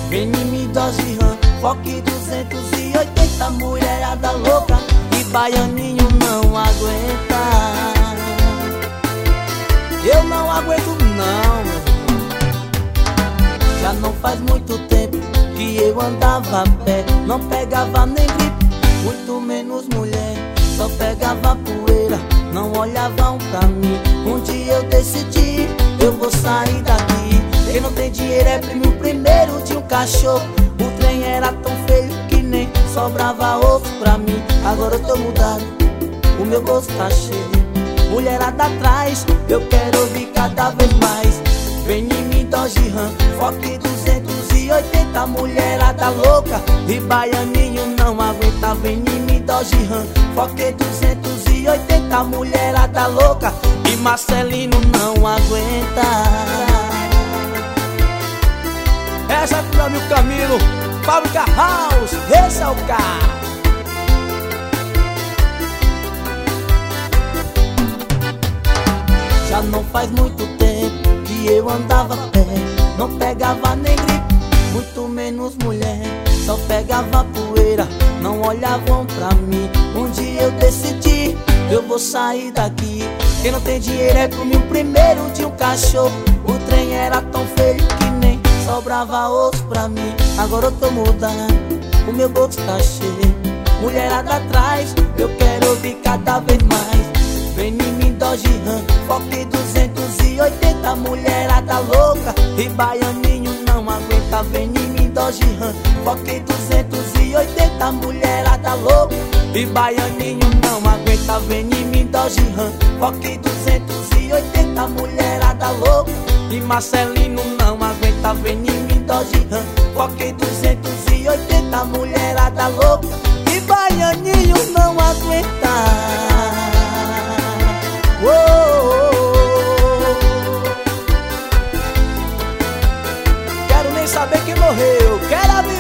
Vem em mim, dose ram, foque 280, mulherada louca e baianinho não aguenta. Eu não aguento não, meu irmão. Já não faz muito tempo que eu andava a pé, não pegava nem gripe, muito menos mulher. Só pegava poeira, não olhavam pra mim. Um dia eu decidi, eu vou sair daqui. Quem não tem dinheiro é primo primeiro de um cachorro. O trem era tão feio que nem sobrava osso pra mim. Agora eu tô mudado, o meu gosto tá cheio. Mulherada atrás, eu quero ouvir cada vez mais. Vem em mim, Dodge Ram, foque 280, mulherada louca e baianinho não aguenta. Vem em mim, Dodge Ram, foque 280, mulherada louca e Marcelino não aguenta. Essa é pro meu Camilo, Fábrica House, esse é o cara. Já não faz muito tempo que eu andava a pé, não pegava nem gripe, muito menos mulher. Só pegava poeira, não olhavam pra mim. Um dia eu decidi, eu vou sair daqui. Quem não tem dinheiro é pro mim primeiro de um cachorro. O trem era tão feio que nem sobrava osso pra mim. Agora eu tô mudando, o meu bolso tá cheio. Mulherada atrás, eu quero ouvir cada vez mais. Vem em mim, Dodge Ram, foque 280, mulherada louca e baianinho não aguenta. Vem em mim, Dodge Ram, foque 280, mulherada louca e baianinho não aguenta. Vem em mim, Dodge Ram, foque 280, mulherada louca e Marcelino não aguenta. Vem em mim, Dodge Ram, foque 280, mulherada louca e baianinho não aguenta. Oh, oh, oh. Quero nem saber quem morreu, quero a